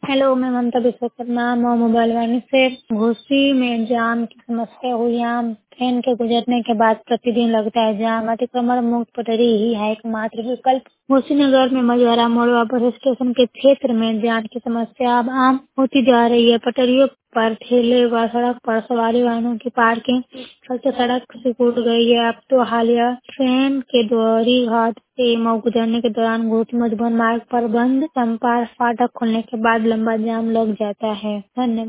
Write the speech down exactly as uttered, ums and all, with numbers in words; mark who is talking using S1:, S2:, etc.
S1: Hello, मैं ममता Vishwakarma Mau mobile वाणी से। घोसी में जाम की समस्या हुई। यहाँ ट्रेन के गुजरने के बाद प्रतिदिन लगता है जाम। अतिक्रमण मुक्त पटरी ही है एकमात्र विकल्प। घोसी नगर में मझौरा मोड़ व बस स्टेशन के क्षेत्र में जाम की समस्या अब आम होती जा रही है। पटरियों पर ठेले व सड़क पर सवारी वाहनों की पार्किंग चलते सड़क सिकुड़ गई है। अब तो हालिया ट्रेन के दोहरी घाट से मऊ गुजरने के दौरान घोसी मधुबन मार्ग पर बंद चंपार फाटक खुलने के बाद लंबा जाम लग जाता है। धन्यवाद।